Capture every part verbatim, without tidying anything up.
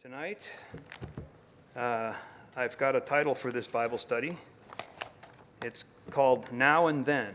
Tonight, uh, I've got a title for this Bible study. It's called Now and Then.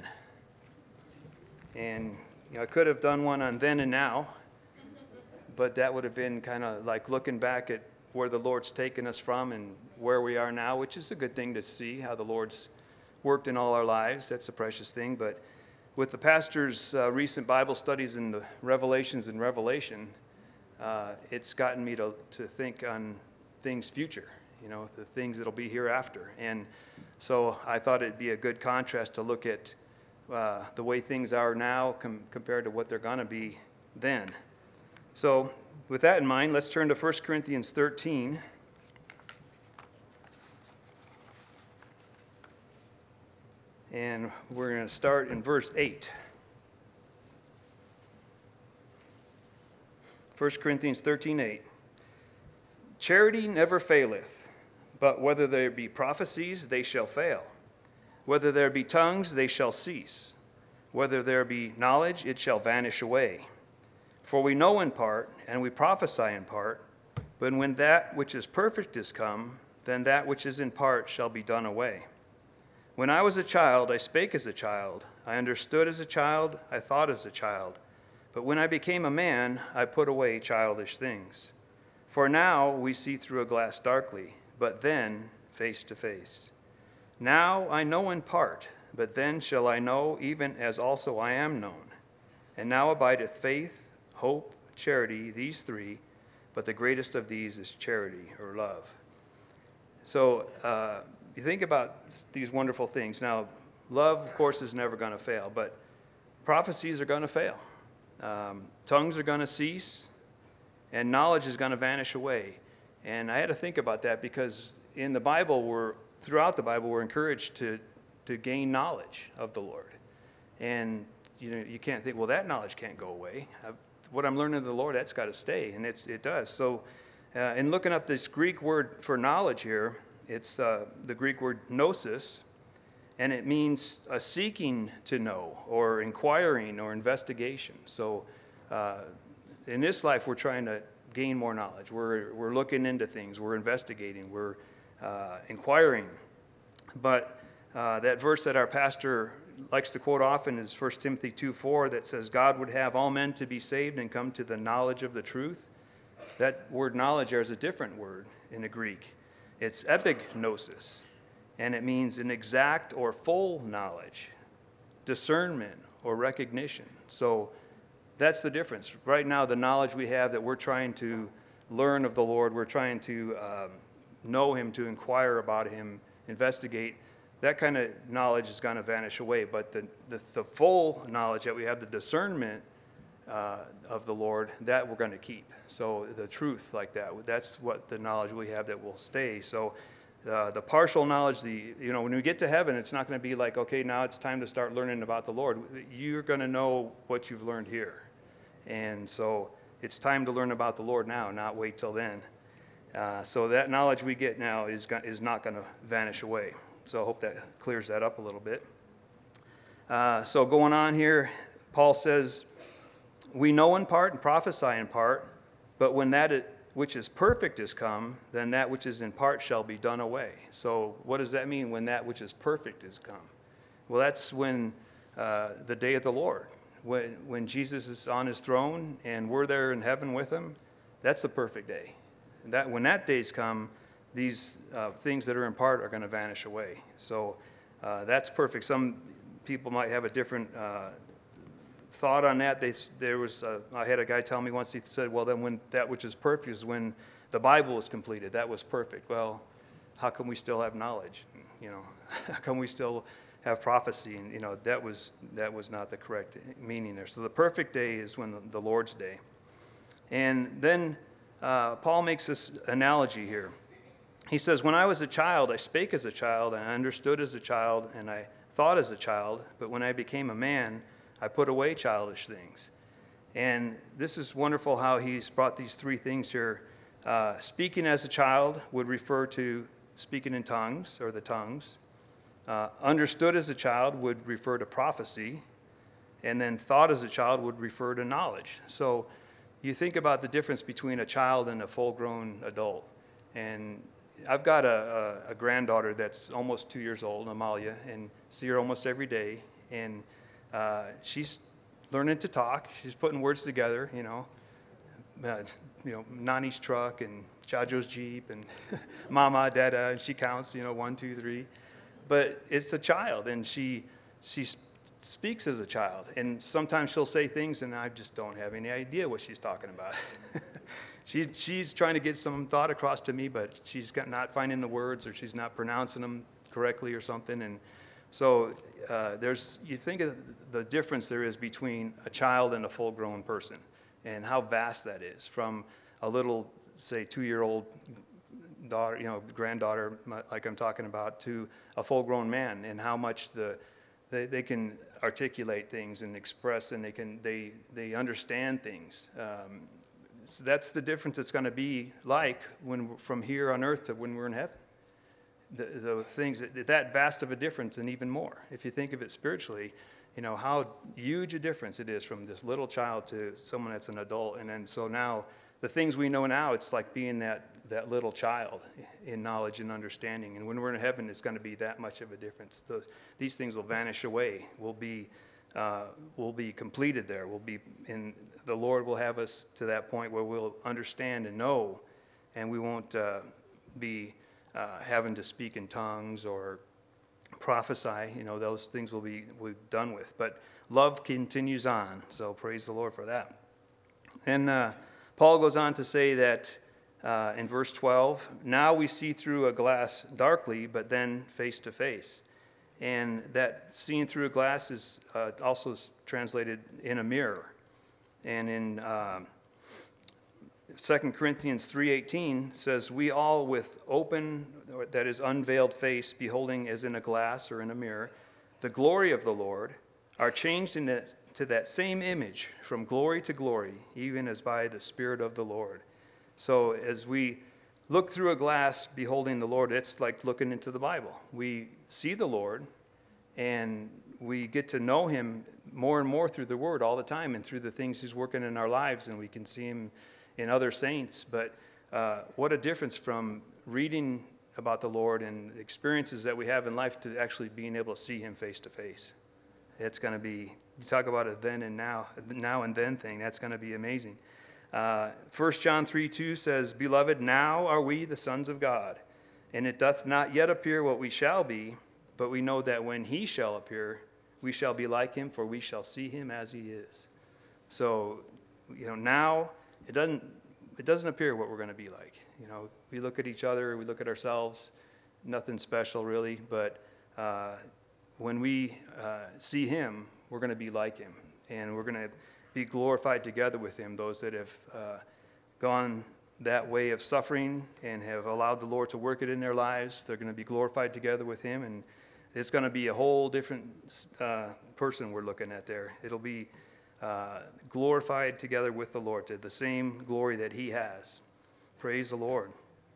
And you know, I could have done one on then and now, but that would have been kind of like looking back at where the Lord's taken us from and where we are now, which is a good thing to see, how the Lord's worked in all our lives. That's a precious thing. But with the pastor's uh, recent Bible studies in the Revelations and Revelation, Uh, it's gotten me to, to think on things future, you know, the things that'll be hereafter. And so I thought it'd be a good contrast to look at uh, the way things are now com- compared to what they're going to be then. So with that in mind, let's turn to First Corinthians thirteen. And we're going to start in verse eight. First Corinthians thirteen eight. Charity never faileth, but whether there be prophecies, they shall fail. Whether there be tongues, they shall cease. Whether there be knowledge, it shall vanish away. For we know in part, and we prophesy in part, but when that which is perfect is come, then that which is in part shall be done away. When I was a child, I spake as a child. I understood as a child, I thought as a child. But when I became a man, I put away childish things. For now we see through a glass darkly, but then face to face. Now I know in part, but then shall I know even as also I am known. And now abideth faith, hope, charity, these three, but the greatest of these is charity or love. So uh, you think about these wonderful things. Now, love, of course, is never going to fail, but prophecies are going to fail. Um, tongues are going to cease, and knowledge is going to vanish away. And I had to think about that because in the Bible, we're throughout the Bible, we're encouraged to to gain knowledge of the Lord. And you know, you can't think, well, that knowledge can't go away. I, what I'm learning of the Lord, that's got to stay, and it's it does. So, uh, in looking up this Greek word for knowledge here, it's uh, the Greek word gnosis. And it means a seeking to know or inquiring or investigation. So uh, in this life, we're trying to gain more knowledge. We're, we're looking into things. We're investigating. We're uh, inquiring. But uh, that verse that our pastor likes to quote often is First Timothy two four that says, God would have all men to be saved and come to the knowledge of the truth. That word knowledge there is a different word in the Greek. It's epignosis. And it means an exact or full knowledge, discernment or recognition. So that's the difference. Right now, the knowledge we have that we're trying to learn of the Lord, we're trying to um, know Him, to inquire about Him, investigate, that kind of knowledge is going to vanish away. But the, the, the full knowledge that we have, the discernment uh, of the Lord, that we're going to keep. So the truth like that, that's what the knowledge we have that will stay. So Uh, the partial knowledge, the you know, when we get to heaven, it's not going to be like, okay, now it's time to start learning about the Lord. You're going to know what you've learned here. And so it's time to learn about the Lord now, not wait till then. Uh, so that knowledge we get now is, go- is not going to vanish away. So I hope that clears that up a little bit. Uh, so going on here, Paul says, we know in part and prophesy in part, but when that is, which is perfect is come, then that which is in part shall be done away. So what does that mean when that which is perfect is come? Well, that's when uh, the day of the Lord, when, when Jesus is on his throne and we're there in heaven with him, that's the perfect day. And that when that day's come, these uh, things that are in part are going to vanish away. So uh, that's perfect. Some people might have a different uh, thought on that. They, there was a, I had a guy tell me once, he said, well, then when that which is perfect is when the Bible was completed. That was perfect. Well, how come we still have knowledge? You know, how come we still have prophecy? And, you know, that was that was not the correct meaning there. So the perfect day is when the, the Lord's day. And then uh, Paul makes this analogy here. He says, when I was a child, I spake as a child, and I understood as a child, and I thought as a child. But when I became a man, I put away childish things. And this is wonderful how he's brought these three things here. Uh, speaking as a child would refer to speaking in tongues, or the tongues. Uh, understood as a child would refer to prophecy. And then thought as a child would refer to knowledge. So you think about the difference between a child and a full-grown adult. And I've got a, a, a granddaughter that's almost two years old, Amalia, and see her almost every day. And uh, she's learning to talk. She's putting words together, you know, uh, you know, Nani's truck and Chajo's Jeep and Mama, Dada, and she counts, you know, one, two, three. But it's a child, and she she speaks as a child. And sometimes she'll say things, and I just don't have any idea what she's talking about. she she's trying to get some thought across to me, but she's got, not finding the words, or she's not pronouncing them correctly or something. And so uh, there's you think of the difference there is between a child and a full-grown person, and how vast that is, from a little, say, two-year-old daughter, you know, granddaughter, like I'm talking about, to a full-grown man, and how much the they, they can articulate things and express, and they can they they understand things. Um, so that's the difference it's going to be like when we're from here on earth to when we're in heaven. The, the things that, that vast of a difference, and even more. If you think of it spiritually, you know how huge a difference it is from this little child to someone that's an adult. And then so now the things we know now, it's like being that that little child in knowledge and understanding. And when we're in heaven, it's going to be that much of a difference. Those, these things will vanish away. We'll be uh, we'll be completed there. We'll be in the Lord will have us to that point where we'll understand and know, and we won't uh, be uh, having to speak in tongues or prophesy. You know, those things will be we're done with. But love continues on. So praise the Lord for that. And uh, Paul goes on to say that uh, in verse twelve, now we see through a glass darkly, but then face to face. And that seeing through a glass is uh, also translated in a mirror. And in uh, Second Corinthians three eighteen says, we all with open, that is unveiled face, beholding as in a glass or in a mirror, the glory of the Lord, are changed into to that same image from glory to glory, even as by the Spirit of the Lord. So as we look through a glass beholding the Lord, it's like looking into the Bible. We see the Lord, and we get to know him more and more through the Word all the time, and through the things he's working in our lives, and we can see him in other saints. But uh, what a difference from reading about the Lord and experiences that we have in life to actually being able to see him face to face. It's going to be, you talk about a then and now, now and then thing, that's going to be amazing. Uh, First John three two says, beloved, now are we the sons of God, and it doth not yet appear what we shall be, but we know that when he shall appear, we shall be like him, for we shall see him as he is. So, you know, now it doesn't it doesn't appear what we're going to be like. You know, we look at each other, we look at ourselves, nothing special really, but uh, when we uh, see him, we're going to be like him, and we're going to be glorified together with him. Those that have uh, gone that way of suffering and have allowed the Lord to work it in their lives, they're going to be glorified together with him, and it's going to be a whole different uh, person we're looking at there. It'll be uh, glorified together with the Lord, to the same glory that he has. Praise the Lord.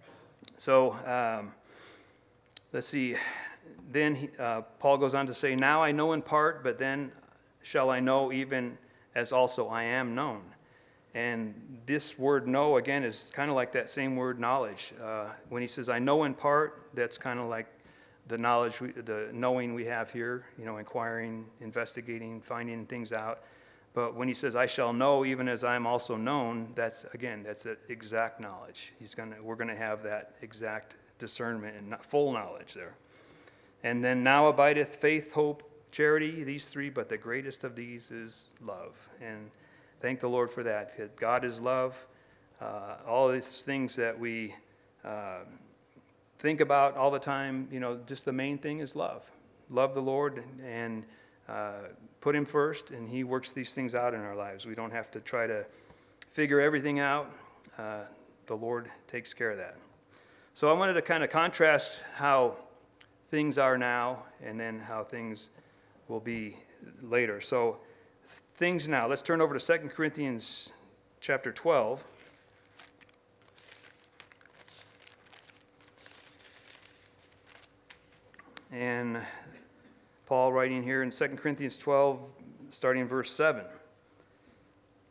So um, let's see. Then he, uh, Paul goes on to say, now I know in part, but then shall I know even as also I am known. And this word know, again, is kind of like that same word knowledge. Uh, when he says, I know in part, that's kind of like the knowledge, we, the knowing we have here, you know, inquiring, investigating, finding things out. But when he says, I shall know even as I am also known, that's, again, that's an exact knowledge. He's gonna, we're going to have that exact discernment and full knowledge there. And then now abideth faith, hope, charity, these three, but the greatest of these is love. And thank the Lord for that. God is love. Uh, all these things that we uh, think about all the time, you know, just the main thing is love. Love the Lord and uh, put him first, and he works these things out in our lives. We don't have to try to figure everything out. Uh, the Lord takes care of that. So I wanted to kind of contrast how things are now and then how things will be later. So things now. Let's turn over to Second Corinthians chapter twelve. And Paul writing here in Second Corinthians twelve, starting in verse seven.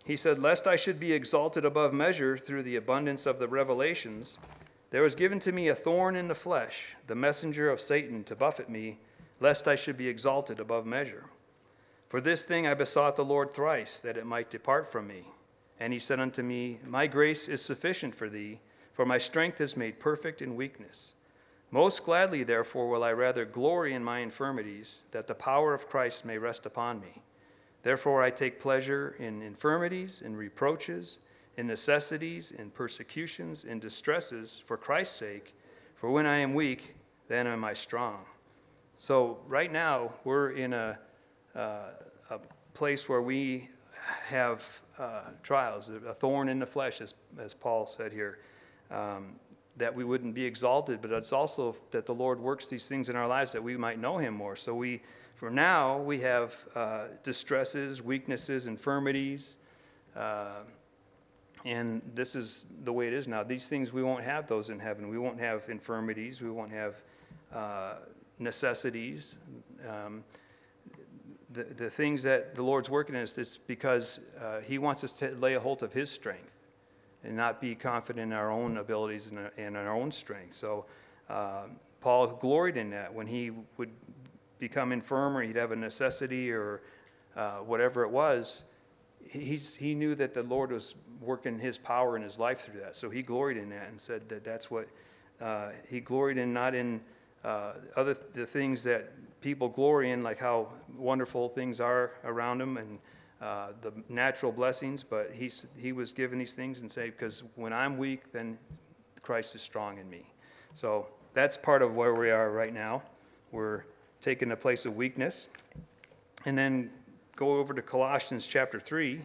He said, "Lest I should be exalted above measure through the abundance of the revelations, there was given to me a thorn in the flesh, the messenger of Satan to buffet me, lest I should be exalted above measure. For this thing I besought the Lord thrice, that it might depart from me. And he said unto me, My grace is sufficient for thee, for my strength is made perfect in weakness. Most gladly, therefore, will I rather glory in my infirmities, that the power of Christ may rest upon me. Therefore I take pleasure in infirmities, in reproaches, in necessities, in persecutions, in distresses, for Christ's sake. For when I am weak, then am I strong." So right now, we're in a, uh, a place where we have uh, trials, a thorn in the flesh, as, as Paul said here, um, that we wouldn't be exalted, but it's also that the Lord works these things in our lives that we might know him more. So we, for now, we have uh, distresses, weaknesses, infirmities, uh, and this is the way it is now. These things, we won't have those in heaven. We won't have infirmities. We won't have uh, necessities. Um, the, the things that the Lord's working in us, it's because uh, he wants us to lay a hold of his strength and not be confident in our own abilities and, and our own strength. So uh, Paul gloried in that. When he would become infirm or he'd have a necessity or uh, whatever it was, He's, he knew that the Lord was working his power in his life through that. So he gloried in that and said that that's what uh, he gloried in, not in uh, other the things that people glory in, like how wonderful things are around him and uh, the natural blessings, but he's, he was given these things and say, because when I'm weak, then Christ is strong in me. So that's part of where we are right now. We're taking a place of weakness. And then go over to Colossians chapter three.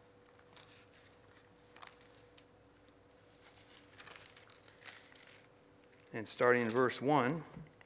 And starting in verse one.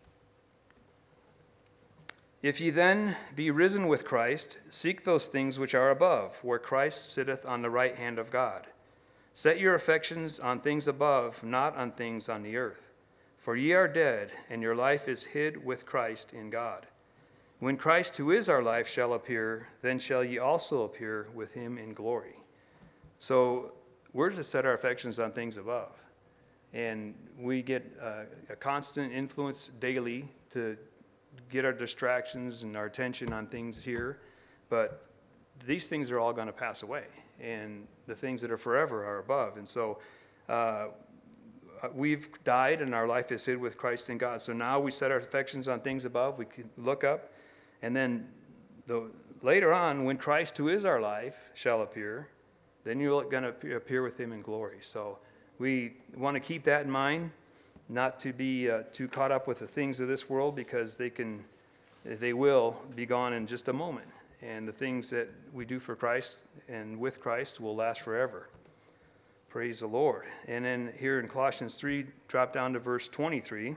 "If ye then be risen with Christ, seek those things which are above, where Christ sitteth on the right hand of God. Set your affections on things above, not on things on the earth. For ye are dead, and your life is hid with Christ in God. When Christ, who is our life, shall appear, then shall ye also appear with him in glory." So we're to set our affections on things above. And we get uh, a constant influence daily to get our distractions and our attention on things here. But these things are all going to pass away. And the things that are forever are above. And so uh, we've died and our life is hid with Christ in God. So now we set our affections on things above. We can look up. And then the, later on, when Christ, who is our life, shall appear, then you're going to appear with him in glory. So we want to keep that in mind, not to be uh, too caught up with the things of this world, because they can, they will be gone in just a moment. And the things that we do for Christ and with Christ will last forever. Praise the Lord. And then here in Colossians three, drop down to verse twenty-three.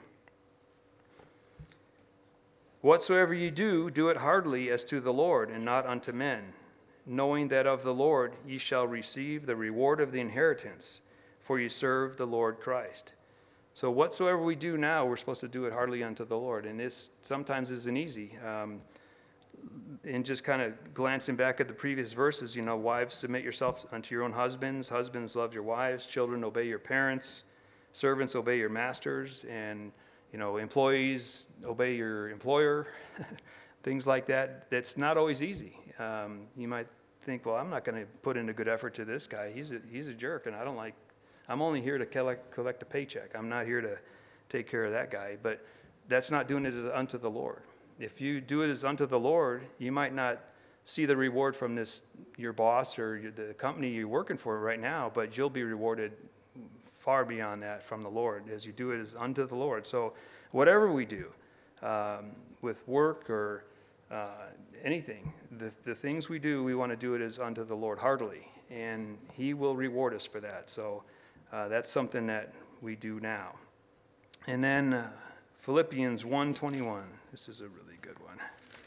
"Whatsoever ye do, do it heartily as to the Lord, and not unto men, knowing that of the Lord ye shall receive the reward of the inheritance, for ye serve the Lord Christ." So whatsoever we do now, we're supposed to do it heartily unto the Lord. And this sometimes isn't easy. Um, and just kind of glancing back at the previous verses, you know, wives, submit yourself unto your own husbands. Husbands, love your wives. Children, obey your parents. Servants, obey your masters. And you know, employees, obey your employer, things like that. That's not always easy. Um, you might think, well, I'm not going to put in a good effort to this guy. He's a, he's a jerk, and I don't like, I'm only here to collect, collect a paycheck. I'm not here to take care of that guy. But that's not doing it unto the Lord. If you do it as unto the Lord, you might not see the reward from this, your boss or your, the company you're working for right now, but you'll be rewarded far beyond that from the Lord as you do it as unto the Lord. So whatever we do um, with work or uh, anything, the, the things we do, we want to do it as unto the Lord heartily, and he will reward us for that. So uh, that's something that we do now. And then uh, Philippians one twenty-one. This is a really good one.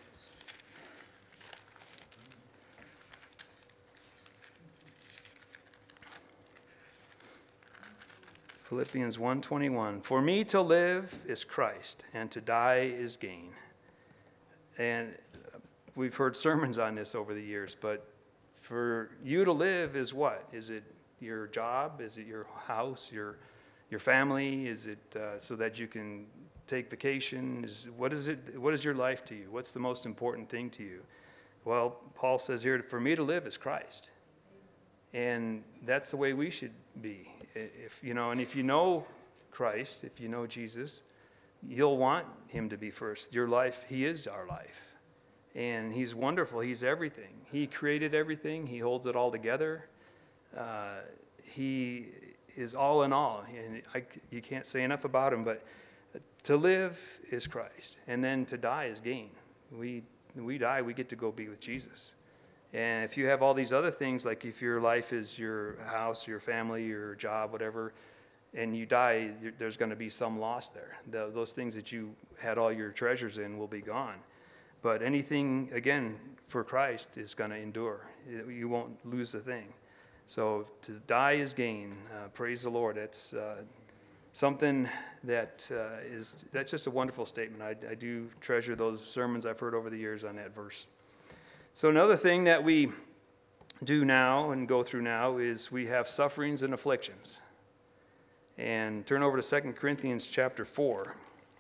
Philippians one twenty-one, "For me to live is Christ, and to die is gain." And we've heard sermons on this over the years, but For you to live is what? Is it your job? Is it your house, your your family? Is it uh, so that you can take vacation? Is, what is it? What is your life to you? What's the most important thing to you? Well, Paul says here, for me to live is Christ. And that's the way we should be. If you know, and if you know Christ, if you know Jesus, you'll want him to be first. Your life, he is our life. And he's wonderful. He's everything. He created everything. He holds it all together. Uh, he is all in all. And I, you can't say enough about him, but to live is Christ. And then to die is gain. We, we die, we get to go be with Jesus. And if you have all these other things, like if your life is your house, your family, your job, whatever, and you die, there's going to be some loss there. The, those things that you had all your treasures in will be gone. But anything, again, for Christ is going to endure. You won't lose a thing. So to die is gain. Uh, praise the Lord. That's uh, something that uh, is, that's just a wonderful statement. I, I do treasure those sermons I've heard over the years on that verse. So another thing that we do now and go through now is we have sufferings and afflictions. And turn over to Second Corinthians chapter four.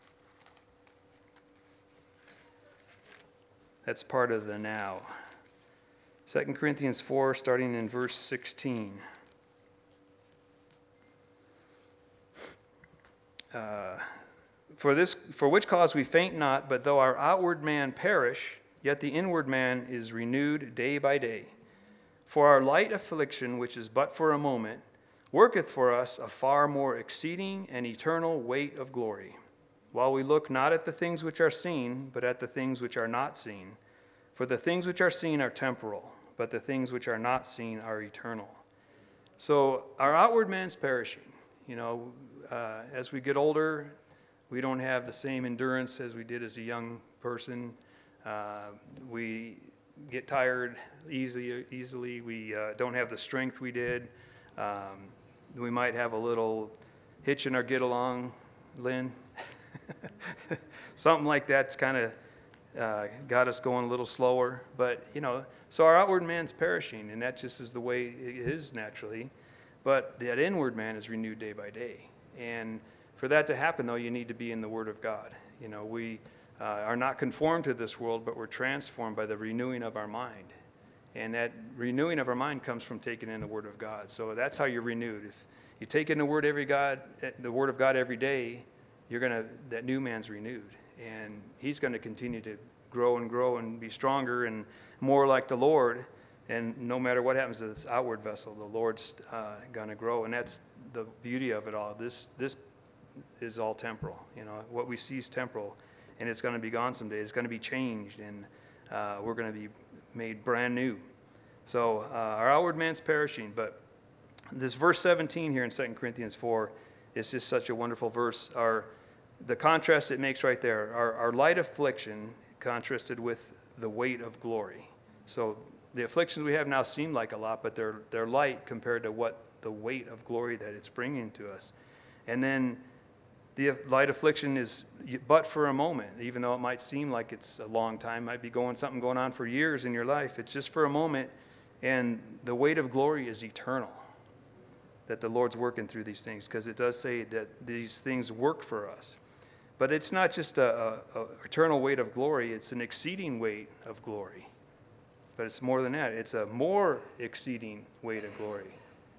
That's part of the now. Second Corinthians four, starting in verse sixteen. Uh, for this, for which cause we faint not, but though our outward man perish, yet the inward man is renewed day by day. For our light affliction, which is but for a moment, worketh for us a far more exceeding and eternal weight of glory, while we look not at the things which are seen, but at the things which are not seen. For the things which are seen are temporal, but the things which are not seen are eternal. So our outward man's perishing. You know, uh, as we get older, we don't have the same endurance as we did as a young person. Uh, we get tired easily. Easily, we uh, don't have the strength we did. Um, we might have a little hitch in our get along, Lynn. Something like that's kind of uh, got us going a little slower. But, you know, so our outward man's perishing, and that just is the way it is naturally. But that inward man is renewed day by day. And for that to happen, though, you need to be in the Word of God. You know, we uh, are not conformed to this world, but we're transformed by the renewing of our mind. And that renewing of our mind comes from taking in the Word of God. So that's how you're renewed. If you take in the Word every God, the Word of God every day, you're gonna that new man's renewed, and he's going to continue to grow and grow and be stronger and more like the Lord. And no matter what happens to this outward vessel, the Lord's uh, going to grow, and that's the beauty of it all. This this is all temporal. You know, what we see is temporal, and it's going to be gone someday. It's going to be changed, and uh, we're going to be made brand new. So uh, our outward man's perishing, but this verse seventeen here in Second Corinthians four is just such a wonderful verse. Our the contrast it makes right there, our, our light affliction contrasted with the weight of glory. So the afflictions we have now seem like a lot, but they're they're light compared to what the weight of glory that it's bringing to us. And then the light affliction is but for a moment, even though it might seem like it's a long time, might be going something going on for years in your life. It's just for a moment, and the weight of glory is eternal, that the Lord's working through these things, because it does say that these things work for us. But it's not just a, a, a eternal weight of glory, it's an exceeding weight of glory. But it's more than that. It's a more exceeding weight of glory.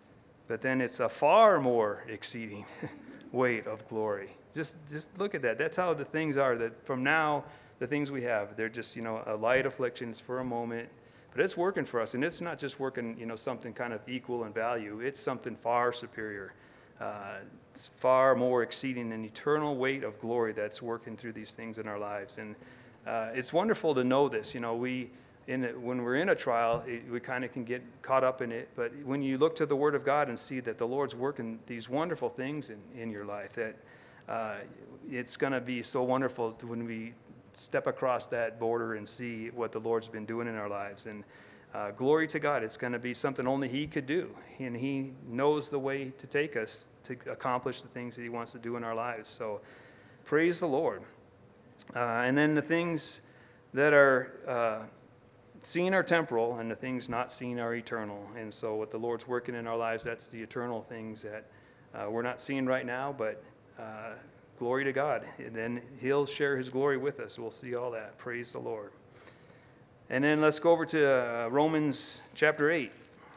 But then it's a far more exceeding weight of glory. Just just look at that. That's how the things are. That from now, the things we have, they're just, you know, a light affliction. It's for a moment. But it's working for us. And it's not just working, you know, something kind of equal in value. It's something far superior. Uh, it's far more exceeding an eternal weight of glory that's working through these things in our lives. And uh, it's wonderful to know this. You know, we... In it, when we're in a trial, it, we kind of can get caught up in it. But when you look to the Word of God and see that the Lord's working these wonderful things in, in your life, that uh, it's going to be so wonderful to, when we step across that border and see what the Lord's been doing in our lives. And uh, glory to God, it's going to be something only He could do. And He knows the way to take us to accomplish the things that He wants to do in our lives. So praise the Lord. Uh, and then the things that are... Uh, seen are temporal, and the things not seen are eternal. And so what the Lord's working in our lives, that's the eternal things that uh, we're not seeing right now, but uh, glory to God. And then he'll share his glory with us. We'll see all that. Praise the Lord. And then let's go over to uh, Romans chapter eight.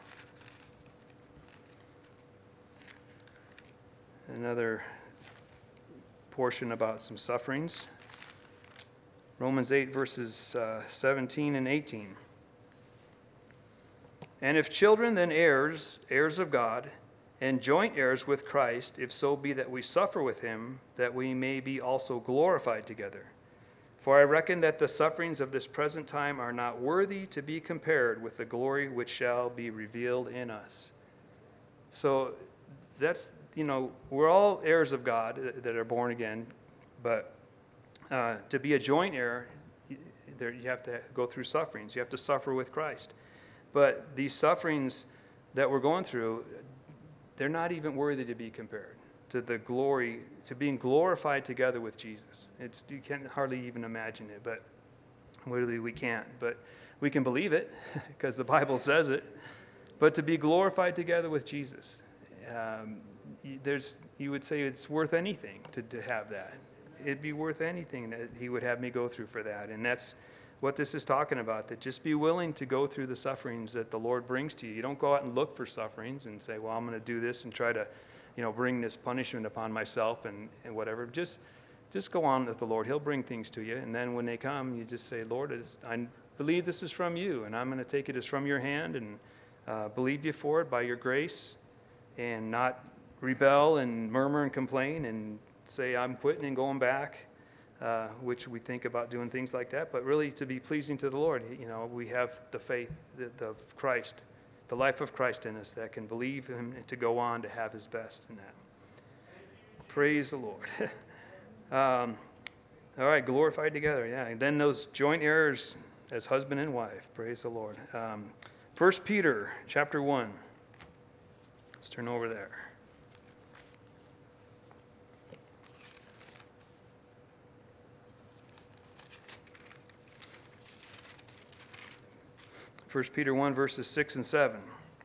Another portion about some sufferings. Romans eight, verses uh, seventeen and eighteen. And if children, then heirs, heirs of God, and joint heirs with Christ, if so be that we suffer with him, that we may be also glorified together. For I reckon that the sufferings of this present time are not worthy to be compared with the glory which shall be revealed in us. So that's, you know, we're all heirs of God that are born again, but uh, to be a joint heir, there you have to go through sufferings. You have to suffer with Christ. But these sufferings that we're going through, they're not even worthy to be compared to the glory, to being glorified together with Jesus. It's, you can't hardly even imagine it, but really we can't. But we can believe it because the Bible says it. But to be glorified together with Jesus, um, there's, you would say it's worth anything to, to have that. It'd be worth anything that he would have me go through for that. And that's what this is talking about, that just be willing to go through the sufferings that the Lord brings to you. You don't go out and look for sufferings and say, well, I'm going to do this and try to, you know, bring this punishment upon myself and, and whatever. Just just go on with the Lord. He'll bring things to you. And then when they come, you just say, Lord, it's, I believe this is from you, and I'm going to take it as from your hand and uh, believe you for it by your grace, and not rebel and murmur and complain and say I'm quitting and going back, uh, which we think about doing things like that. But really to be pleasing to the Lord, you know, we have the faith of Christ, the life of Christ in us that can believe him and to go on to have his best in that. Praise the Lord. um, all right, glorified together, yeah. And then those joint heirs as husband and wife. Praise the Lord. Um, First Peter chapter one. Let's turn over there. First Peter one, verses six and seven.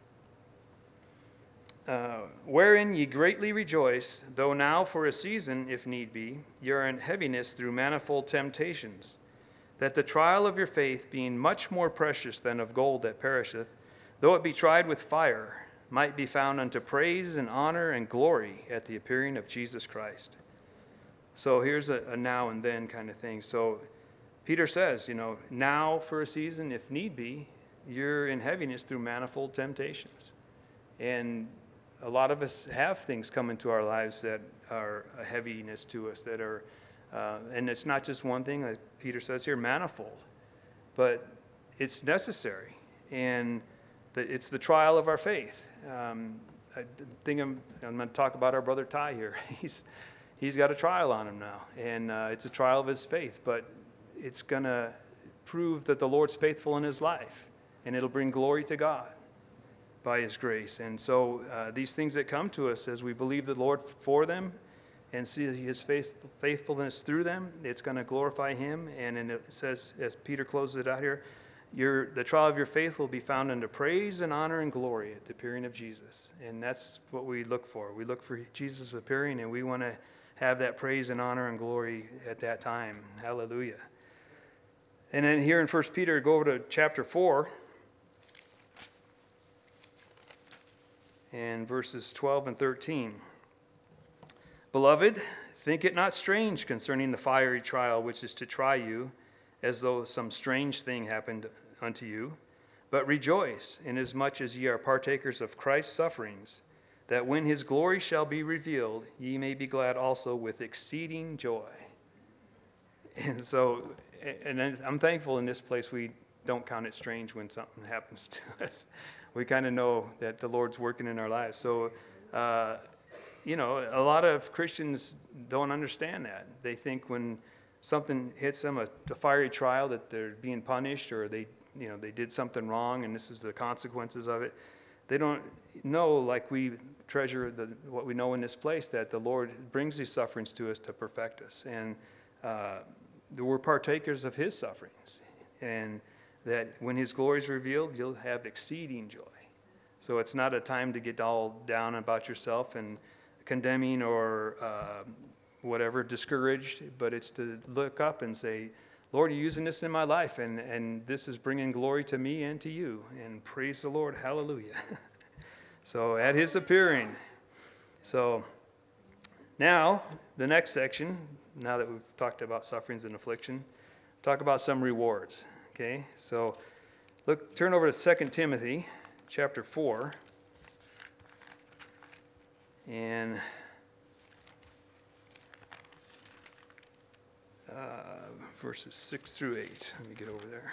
Uh, Wherein ye greatly rejoice, though now for a season, if need be, ye are in heaviness through manifold temptations, that the trial of your faith, being much more precious than of gold that perisheth, though it be tried with fire, might be found unto praise and honor and glory at the appearing of Jesus Christ. So here's a, a now and then kind of thing. So Peter says, you know, now for a season, if need be, you're in heaviness through manifold temptations. And a lot of us have things come into our lives that are a heaviness to us, that are, uh, and it's not just one thing, like Peter says here, manifold, but it's necessary. And the, it's the trial of our faith. Um, I think I'm, I'm going to talk about our brother Ty here. He's, he's got a trial on him now, and uh, it's a trial of his faith, but it's going to prove that the Lord's faithful in his life. And it'll bring glory to God by his grace. And so uh, these things that come to us as we believe the Lord for them and see his faith, faithfulness through them, it's going to glorify him. And then it says, as Peter closes it out here, your, the trial of your faith will be found unto praise and honor and glory at the appearing of Jesus. And that's what we look for. We look for Jesus appearing, and we want to have that praise and honor and glory at that time. Hallelujah. And then here in First Peter, go over to chapter four. And verses twelve and thirteen. Beloved, think it not strange concerning the fiery trial which is to try you, as though some strange thing happened unto you. But rejoice, inasmuch as ye are partakers of Christ's sufferings, that when his glory shall be revealed, ye may be glad also with exceeding joy. And so, and I'm thankful in this place we don't count it strange when something happens to us. We kind of know that the Lord's working in our lives. So, uh, you know, a lot of Christians don't understand that. They think when something hits them, a, a fiery trial, that they're being punished, or they, you know, they did something wrong, and this is the consequences of it. They don't know, like we treasure the, what we know in this place, that the Lord brings these sufferings to us to perfect us, and uh, we're partakers of his sufferings, and that when his glory is revealed, you'll have exceeding joy. So it's not a time to get all down about yourself and condemning or uh, whatever, discouraged, but it's to look up and say, Lord, you're using this in my life, and, and this is bringing glory to me and to you. And praise the Lord, hallelujah. So at his appearing. So now, the next section, now that we've talked about sufferings and affliction, talk about some rewards. Okay, so look, turn over to Second Timothy chapter four. And uh, verses six through eight. Let me get over there.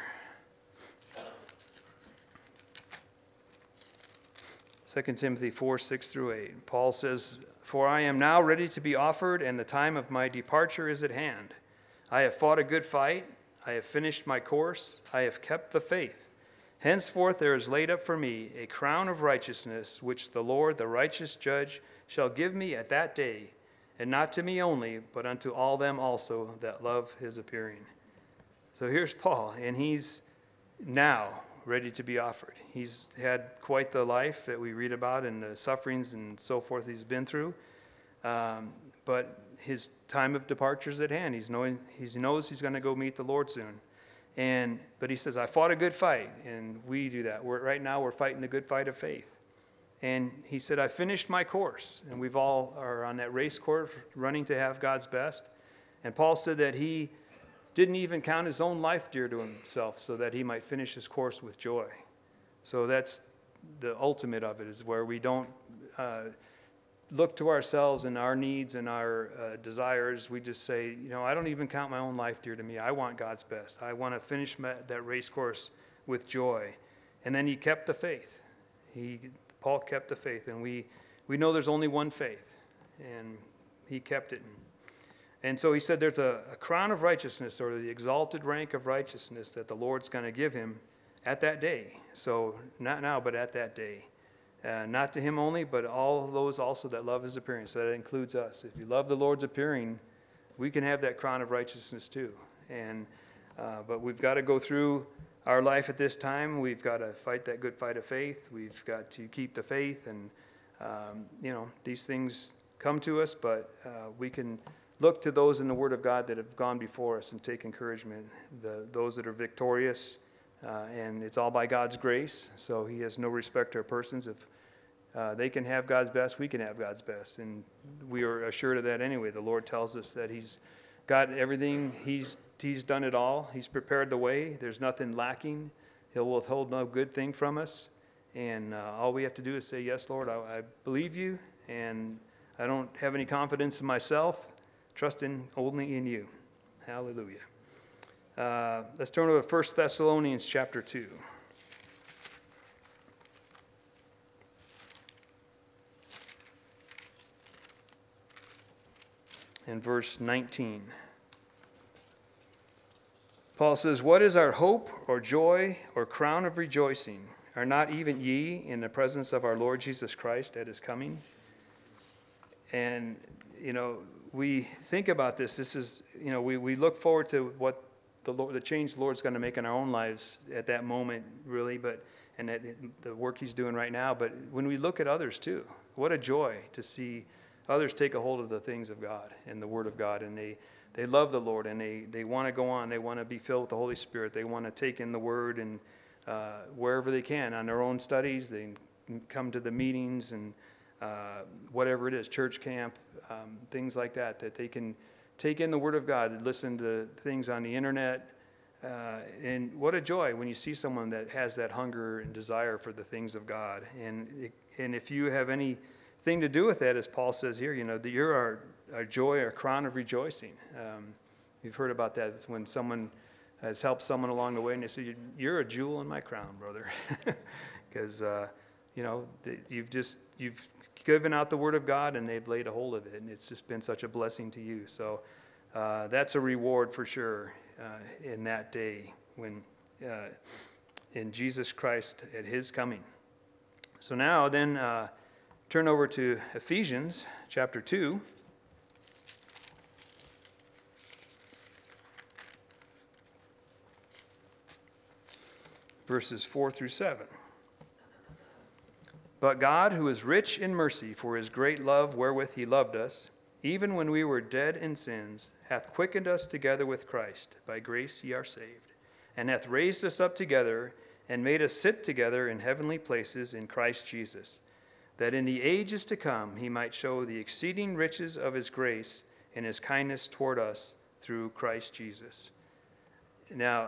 Second Timothy four, six through eight. Paul says, "For I am now ready to be offered, and the time of my departure is at hand. I have fought a good fight. I have finished my course. I have kept the faith. Henceforth there is laid up for me a crown of righteousness, which the Lord, the righteous judge, shall give me at that day, and not to me only, but unto all them also that love his appearing." So here's Paul, and he's now ready to be offered. He's had quite the life that we read about and the sufferings and so forth he's been through. Um, but his time of departure is at hand. He's knowing, he knows he's going to go meet the Lord soon. And but he says, I fought a good fight, and we do that. We're, right now we're fighting the good fight of faith. And he said, I finished my course. And we've all are on that race course running to have God's best. And Paul said that he didn't even count his own life dear to himself so that he might finish his course with joy. So that's the ultimate of it, is where we don't uh, look to ourselves and our needs and our uh, desires. We just say, you know, I don't even count my own life dear to me. I want God's best. I want to finish my, that race course with joy. And then he kept the faith. He Paul kept the faith, and we, we know there's only one faith, and he kept it. And so he said there's a, a crown of righteousness, or the exalted rank of righteousness, that the Lord's going to give him at that day. So not now, but at that day. Uh, not to him only, but all those also that love his appearing. So that includes us. If you love the Lord's appearing, we can have that crown of righteousness too. And uh, but we've got to go through our life at this time. We've got to fight that good fight of faith. We've got to keep the faith. And, um, you know, these things come to us, but uh, we can look to those in the Word of God that have gone before us and take encouragement, the, those that are victorious. Uh, and it's all by God's grace, so he has no respect to persons. If uh, they can have God's best, we can have God's best. And we are assured of that anyway. The Lord tells us that he's got everything. He's, he's done it all. He's prepared the way. There's nothing lacking. He'll withhold no good thing from us. And uh, all we have to do is say, yes, Lord, I, I believe you, and I don't have any confidence in myself, trusting only in you. Hallelujah. Uh, let's turn to First Thessalonians chapter two. And verse nineteen. Paul says, "What is our hope or joy or crown of rejoicing? Are not even ye in the presence of our Lord Jesus Christ at his coming?" And, you know, we think about this. This is, you know, we, we look forward to what the Lord, the change the Lord's going to make in our own lives at that moment, really, but and that, the work he's doing right now. But when we look at others too, what a joy to see others take a hold of the things of God and the Word of God, and they, they love the Lord, and they, they want to go on. They want to be filled with the Holy Spirit. They want to take in the Word, and uh, wherever they can on their own studies, they come to the meetings and uh, whatever it is, church camp, um, things like that, that they can take in the Word of God and listen to things on the internet. Uh, and what a joy when you see someone that has that hunger and desire for the things of God. And it, and if you have anything to do with that, as Paul says here, you know, that you're our, our joy, our crown of rejoicing. Um, you've heard about that. It's when someone has helped someone along the way and they say, you're a jewel in my crown, brother. Because, uh, you know, you've just, you've given out the Word of God and they've laid a hold of it. And it's just been such a blessing to you. So uh, that's a reward for sure uh, in that day when, uh, in Jesus Christ at his coming. So now then uh, turn over to Ephesians chapter two. verses four through seven. But God, who is rich in mercy, for his great love wherewith he loved us, even when we were dead in sins, hath quickened us together with Christ. By grace ye are saved, and hath raised us up together, and made us sit together in heavenly places in Christ Jesus, that in the ages to come he might show the exceeding riches of his grace and his kindness toward us through Christ Jesus. Now,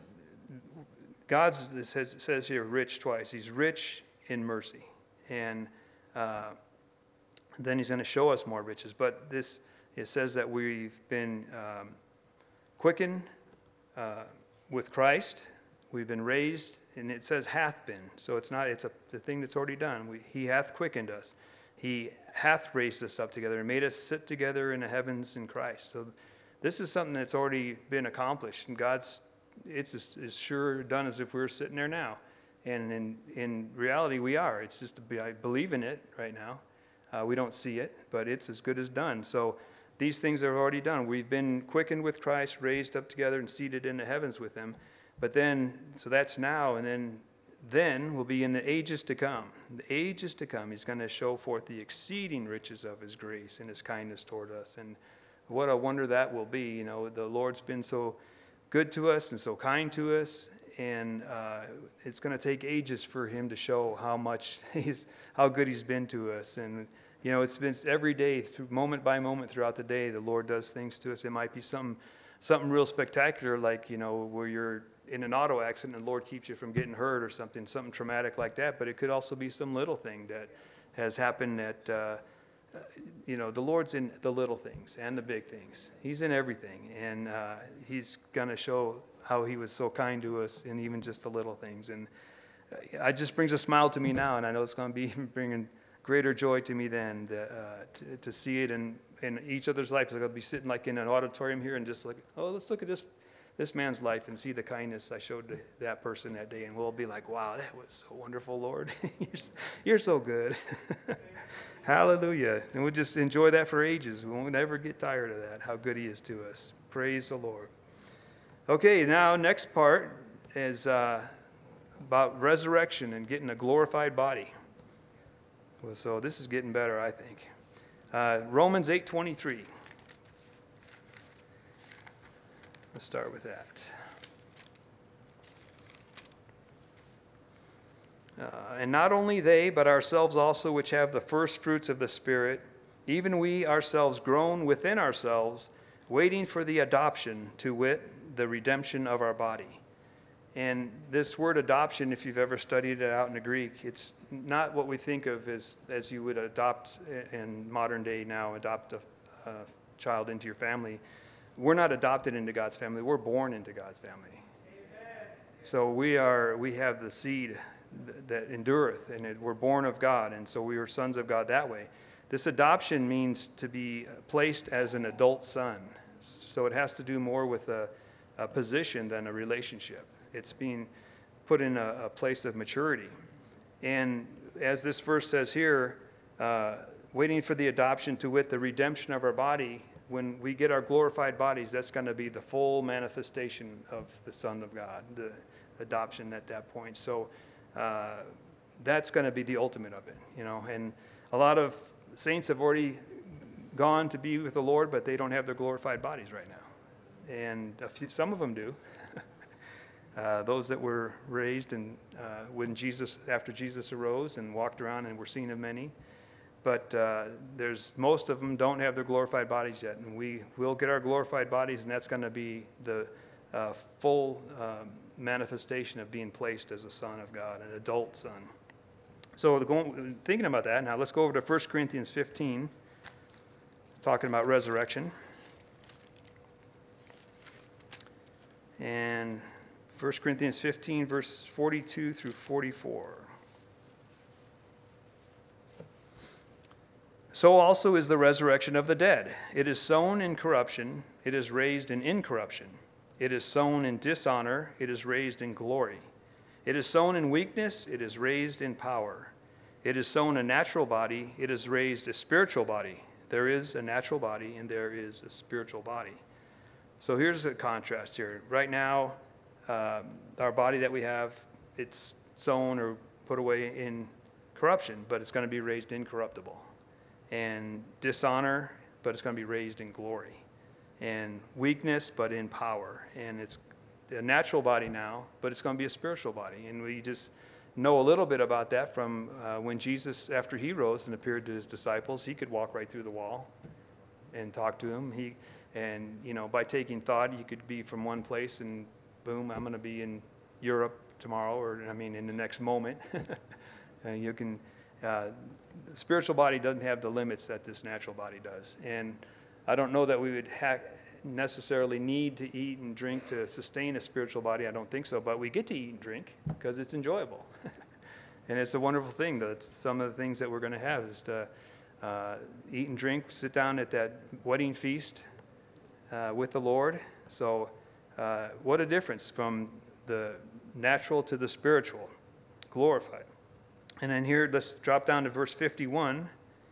God's, it says, it says here, rich twice. He's rich in mercy. And uh, then he's going to show us more riches. But this, it says that we've been um, quickened uh, with Christ. We've been raised, and it says hath been. So it's not, it's a the thing that's already done. We, he hath quickened us. He hath raised us up together and made us sit together in the heavens in Christ. So this is something that's already been accomplished. And God's, it's as, as sure done as if we were sitting there now. And in, in reality, we are. It's just to be, I believe in it right now. Uh, we don't see it, but it's as good as done. So these things are already done. We've been quickened with Christ, raised up together, and seated in the heavens with him. But then, so that's now, and then then we'll be in the ages to come. The ages to come, he's going to show forth the exceeding riches of his grace and his kindness toward us. And what a wonder that will be. You know, the Lord's been so good to us and so kind to us. And uh, it's going to take ages for him to show how much he's, how good he's been to us. And, you know, it's been every day, through moment by moment throughout the day, the Lord does things to us. It might be something, something real spectacular, like, you know, where you're in an auto accident and the Lord keeps you from getting hurt or something, something traumatic like that. But it could also be some little thing that has happened that, uh, you know, the Lord's in the little things and the big things. He's in everything. And uh, he's going to show how he was so kind to us in even just the little things. And it just brings a smile to me now, and I know it's going to be bringing greater joy to me then uh, to, to see it in, in each other's life. It's going to be sitting like in an auditorium here and just like, oh, let's look at this this man's life and see the kindness I showed to that person that day. And we'll be like, wow, that was so wonderful, Lord. you're, you're so good. Hallelujah. And we'll just enjoy that for ages. We won't ever get tired of that, how good he is to us. Praise the Lord. Okay, now next part is uh, about resurrection and getting a glorified body. Well, so this is getting better, I think. Uh, Romans eight twenty-three. Let's start with that. Uh, and not only they, but ourselves also, which have the first fruits of the Spirit, even we ourselves groan within ourselves, waiting for the adoption, to wit, the redemption of our body. And this word adoption, if you've ever studied it out in the Greek, it's not what we think of as, as you would adopt in modern day now, adopt a, a child into your family. We're not adopted into God's family. We're born into God's family. Amen. So we are. We have the seed that endureth, and it, we're born of God, and so we are sons of God that way. This adoption means to be placed as an adult son. So it has to do more with a, a position than a relationship. It's being put in a, a place of maturity. And as this verse says here, uh, waiting for the adoption, to wit, the redemption of our body. When we get our glorified bodies, that's going to be the full manifestation of the Son of God, the adoption at that point. So uh, that's going to be the ultimate of it, you know. And a lot of saints have already gone to be with the Lord, but they don't have their glorified bodies right now. And a few, some of them do. uh, those that were raised and uh, when Jesus, after Jesus arose and walked around, and we're seen of many. But uh, there's most of them don't have their glorified bodies yet, and we will get our glorified bodies, and that's going to be the uh, full um, manifestation of being placed as a son of God, an adult son. So going, thinking about that, now let's go over to First Corinthians fifteen, talking about resurrection. And First Corinthians fifteen, verses forty-two through forty-four. So also is the resurrection of the dead. It is sown in corruption, it is raised in incorruption. It is sown in dishonor, it is raised in glory. It is sown in weakness, it is raised in power. It is sown a natural body, it is raised a spiritual body. There is a natural body and there is a spiritual body. So here's the contrast here. Right now, uh, our body that we have it's sown or put away in corruption, but it's going to be raised incorruptible. And dishonor, but it's going to be raised in glory. And weakness, but in power. And it's a natural body now, but it's going to be a spiritual body. And we just know a little bit about that from uh, when Jesus, after he rose and appeared to his disciples, he could walk right through the wall and talk to them. He, and, you know, by taking thought, you could be from one place and boom, I'm going to be in Europe tomorrow, or I mean, in the next moment. And you can, uh, the spiritual body doesn't have the limits that this natural body does. And I don't know that we would ha- necessarily need to eat and drink to sustain a spiritual body. I don't think so, but we get to eat and drink because it's enjoyable. And it's a wonderful thing. That's some of the things that we're going to have is to uh, eat and drink, sit down at that wedding feast uh, with the Lord. So uh, what a difference from the natural to the spiritual, glorified. And then here, let's drop down to verse fifty-one.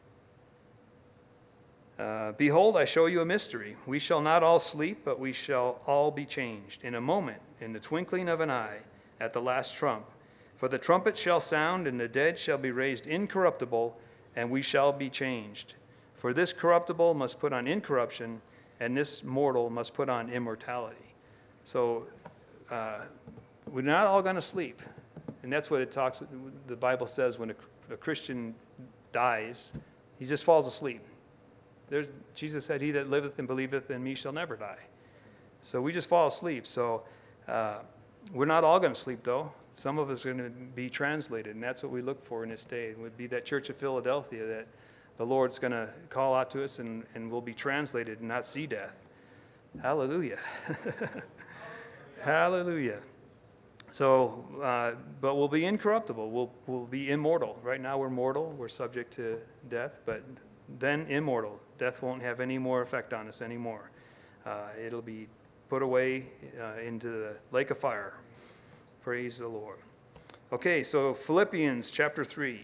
Uh, Behold, I show you a mystery. We shall not all sleep, but we shall all be changed in a moment, in the twinkling of an eye, at the last trump. For the trumpet shall sound, and the dead shall be raised incorruptible, and we shall be changed. For this corruptible must put on incorruption, and this mortal must put on immortality. So uh, we're not all going to sleep. And that's what it talks, the Bible says when a, a Christian dies, he just falls asleep. There's, Jesus said, he that liveth and believeth in me shall never die. So we just fall asleep. So uh, we're not all going to sleep, though. Some of us are going to be translated, and that's what we look for in this day. It would be that church of Philadelphia that the Lord's going to call out to us, and, and we'll be translated and not see death. Hallelujah. Hallelujah. So, uh, but we'll be incorruptible. We'll, we'll be immortal. Right now we're mortal. We're subject to death, but then immortal. Death won't have any more effect on us anymore. Uh, it'll be put away uh, into the lake of fire. Praise the Lord. Okay, so Philippians chapter three.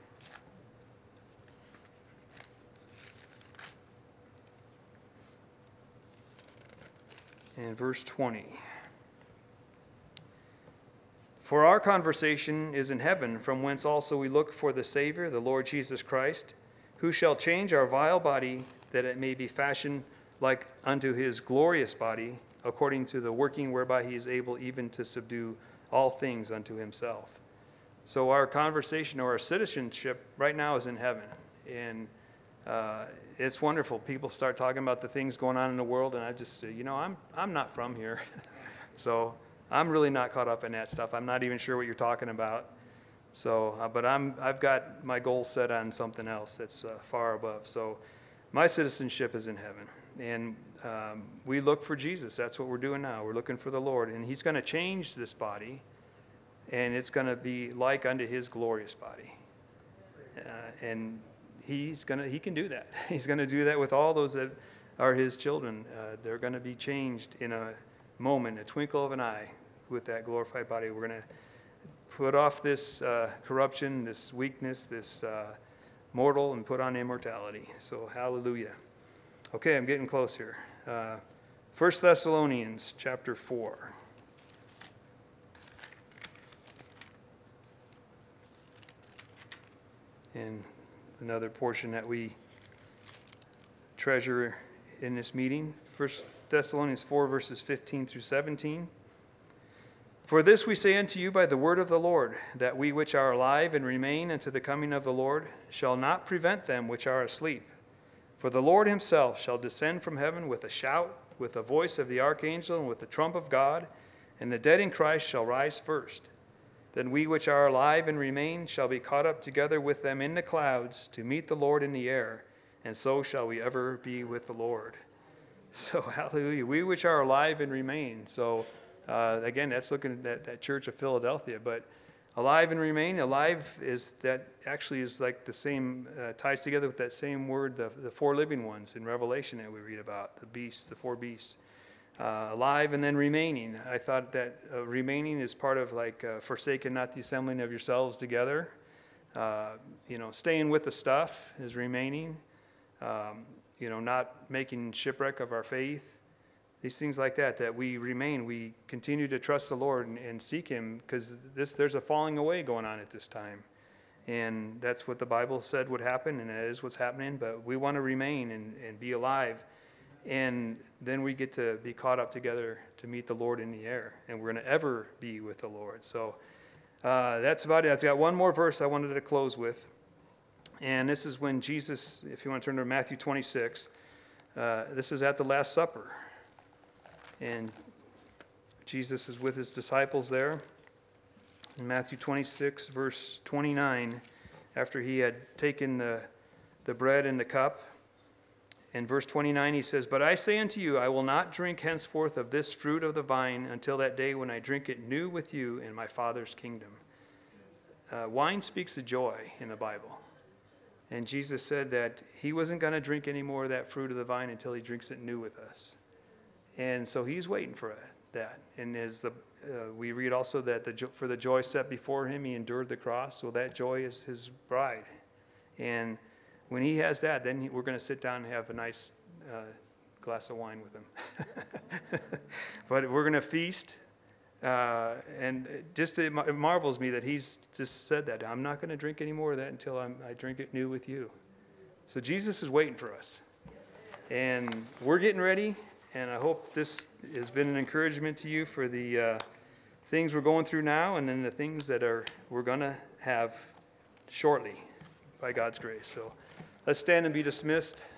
And verse twenty. For our conversation is in heaven, from whence also we look for the Savior, the Lord Jesus Christ, who shall change our vile body, that it may be fashioned like unto his glorious body, according to the working whereby he is able even to subdue all things unto himself. So our conversation or our citizenship right now is in heaven. And uh, it's wonderful. People start talking about the things going on in the world, and I just say, you know, I'm I'm not from here. So I'm really not caught up in that stuff. I'm not even sure what you're talking about. So, uh, but I'm, I've got my goals set on something else that's uh, far above. So my citizenship is in heaven. And um, we look for Jesus. That's what we're doing now. We're looking for the Lord. And he's going to change this body, and it's going to be like unto his glorious body. Uh, and he's going to, he can do that. He's going to do that with all those that are his children. Uh, they're going to be changed in a moment, a twinkle of an eye, with that glorified body. We're going to put off this uh, corruption, this weakness, this uh, mortal, and put on immortality. So hallelujah. Okay, I'm getting close here. Uh, First Thessalonians chapter four. And another portion that we treasure in this meeting. First Thessalonians four, verses fifteen through seventeen. For this we say unto you by the word of the Lord, that we which are alive and remain unto the coming of the Lord shall not prevent them which are asleep. For the Lord himself shall descend from heaven with a shout, with the voice of the archangel, and with the trump of God, and the dead in Christ shall rise first. Then we which are alive and remain shall be caught up together with them in the clouds to meet the Lord in the air, and so shall we ever be with the Lord. So hallelujah, we which are alive and remain. So uh, again, that's looking at that, that church of Philadelphia, but alive and remain, alive is that actually is like the same, uh, ties together with that same word, the, the four living ones in Revelation that we read about, the beasts, the four beasts. Uh, alive and then remaining. I thought that uh, remaining is part of like uh, forsaken not the assembling of yourselves together. Uh, you know, staying with the stuff is remaining. Um, you know, not making shipwreck of our faith. these things like that, that we remain, we continue to trust the Lord and, and seek him, because this there's a falling away going on at this time. And that's what the Bible said would happen, and that is what's happening. But we want to remain and, and be alive. And then we get to be caught up together to meet the Lord in the air. And we're going to ever be with the Lord. So uh, that's about it. I've got one more verse I wanted to close with. And this is when Jesus, if you want to turn to Matthew twenty-six, uh, this is at the Last Supper. And Jesus is with his disciples there. In Matthew twenty-six, verse twenty-nine, after he had taken the, the bread and the cup, in verse twenty-nine he says, "But I say unto you, I will not drink henceforth of this fruit of the vine until that day when I drink it new with you in my Father's kingdom." Uh, wine speaks of joy in the Bible. And Jesus said that he wasn't going to drink any more of that fruit of the vine until he drinks it new with us. And so he's waiting for that. And as the, uh, we read also that the, for the joy set before him, he endured the cross. So that joy is his bride. And when he has that, then he, we're going to sit down and have a nice uh, glass of wine with him. But we're going to feast. Uh, and it just it marvels me that he's just said that. I'm not going to drink any more of that until I'm, I drink it new with you. So Jesus is waiting for us. And we're getting ready. And I hope this has been an encouragement to you for the uh, things we're going through now, and then the things that are we're going to have shortly by God's grace. So let's stand and be dismissed.